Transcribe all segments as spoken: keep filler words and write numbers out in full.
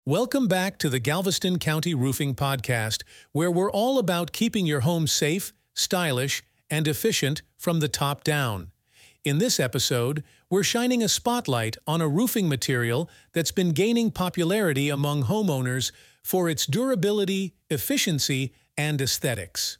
Welcome back to the Galveston County Roofing Podcast, where we're all about keeping your home safe, stylish, and efficient from the top down. In this episode, we're shining a spotlight on a roofing material that's been gaining popularity among homeowners for its durability, efficiency, and aesthetics.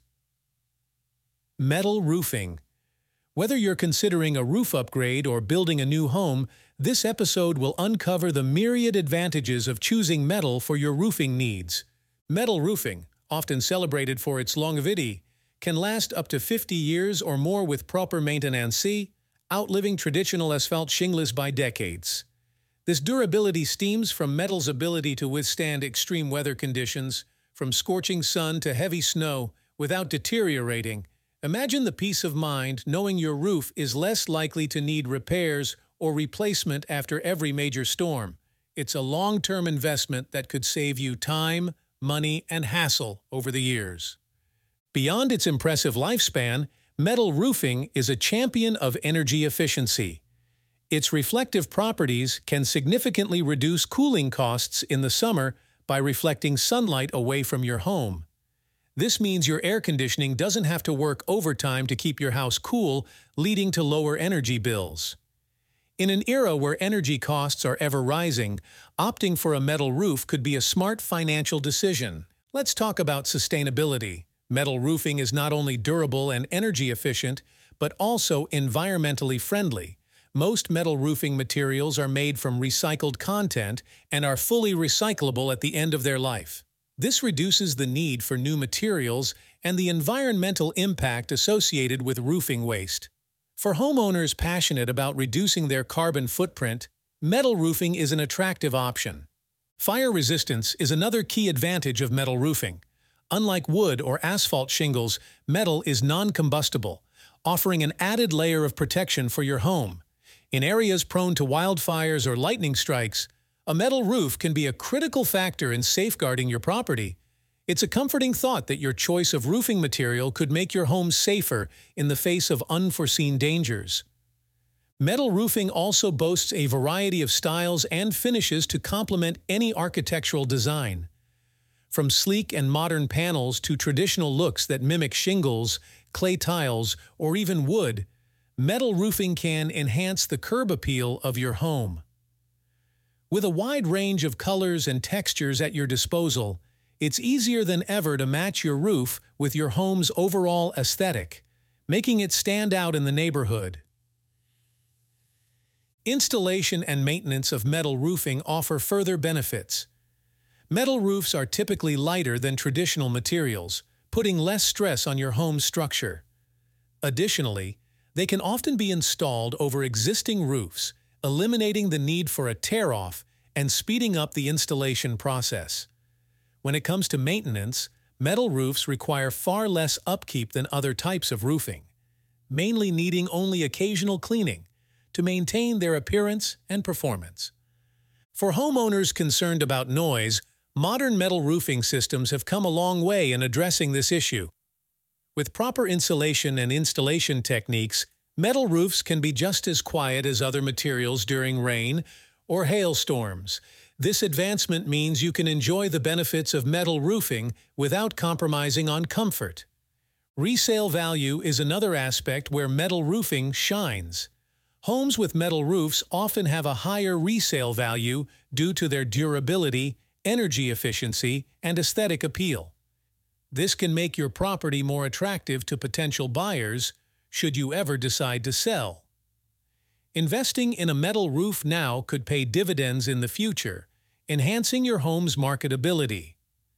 Metal roofing. Whether you're considering a roof upgrade or building a new home, this episode will uncover the myriad advantages of choosing metal for your roofing needs. Metal roofing, often celebrated for its longevity, can last up to fifty years or more with proper maintenance, outliving traditional asphalt shingles by decades. This durability stems from metal's ability to withstand extreme weather conditions, from scorching sun to heavy snow, without deteriorating. Imagine the peace of mind knowing your roof is less likely to need repairs or replacement after every major storm. It's a long-term investment that could save you time, money, and hassle over the years. Beyond its impressive lifespan, metal roofing is a champion of energy efficiency. Its reflective properties can significantly reduce cooling costs in the summer by reflecting sunlight away from your home. This means your air conditioning doesn't have to work overtime to keep your house cool, leading to lower energy bills. In an era where energy costs are ever rising, opting for a metal roof could be a smart financial decision. Let's talk about sustainability. Metal roofing is not only durable and energy efficient, but also environmentally friendly. Most metal roofing materials are made from recycled content and are fully recyclable at the end of their life. This reduces the need for new materials and the environmental impact associated with roofing waste. For homeowners passionate about reducing their carbon footprint, metal roofing is an attractive option. Fire resistance is another key advantage of metal roofing. Unlike wood or asphalt shingles, metal is non-combustible, offering an added layer of protection for your home. In areas prone to wildfires or lightning strikes, a metal roof can be a critical factor in safeguarding your property. It's a comforting thought that your choice of roofing material could make your home safer in the face of unforeseen dangers. Metal roofing also boasts a variety of styles and finishes to complement any architectural design. From sleek and modern panels to traditional looks that mimic shingles, clay tiles, or even wood, metal roofing can enhance the curb appeal of your home. With a wide range of colors and textures at your disposal, it's easier than ever to match your roof with your home's overall aesthetic, making it stand out in the neighborhood. Installation and maintenance of metal roofing offer further benefits. Metal roofs are typically lighter than traditional materials, putting less stress on your home's structure. Additionally, they can often be installed over existing roofs, eliminating the need for a tear-off and speeding up the installation process. When it comes to maintenance, metal roofs require far less upkeep than other types of roofing, mainly needing only occasional cleaning to maintain their appearance and performance. For homeowners concerned about noise, modern metal roofing systems have come a long way in addressing this issue. With proper insulation and installation techniques, metal roofs can be just as quiet as other materials during rain or hailstorms. This advancement means you can enjoy the benefits of metal roofing without compromising on comfort. Resale value is another aspect where metal roofing shines. Homes with metal roofs often have a higher resale value due to their durability, energy efficiency, and aesthetic appeal. This can make your property more attractive to potential buyers should you ever decide to sell. Investing in a metal roof now could pay dividends in the future, enhancing your home's marketability.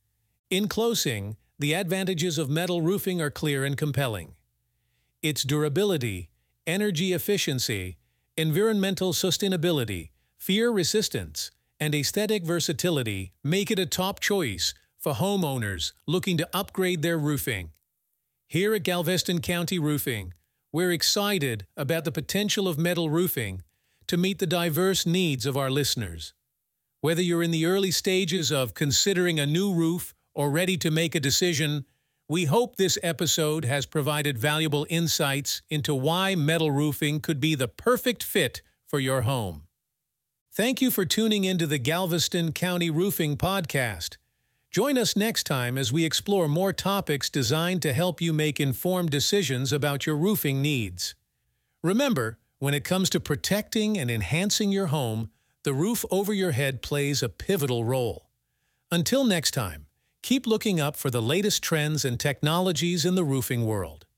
In closing, the advantages of metal roofing are clear and compelling. Its durability, energy efficiency, environmental sustainability, fear resistance, and aesthetic versatility make it a top choice for homeowners looking to upgrade their roofing. Here at Galveston County Roofing, we're excited about the potential of metal roofing to meet the diverse needs of our listeners. Whether you're in the early stages of considering a new roof or ready to make a decision, we hope this episode has provided valuable insights into why metal roofing could be the perfect fit for your home. Thank you for tuning into the Galveston County Roofing Podcast. Join us next time as we explore more topics designed to help you make informed decisions about your roofing needs. Remember, when it comes to protecting and enhancing your home, the roof over your head plays a pivotal role. Until next time, keep looking up for the latest trends and technologies in the roofing world.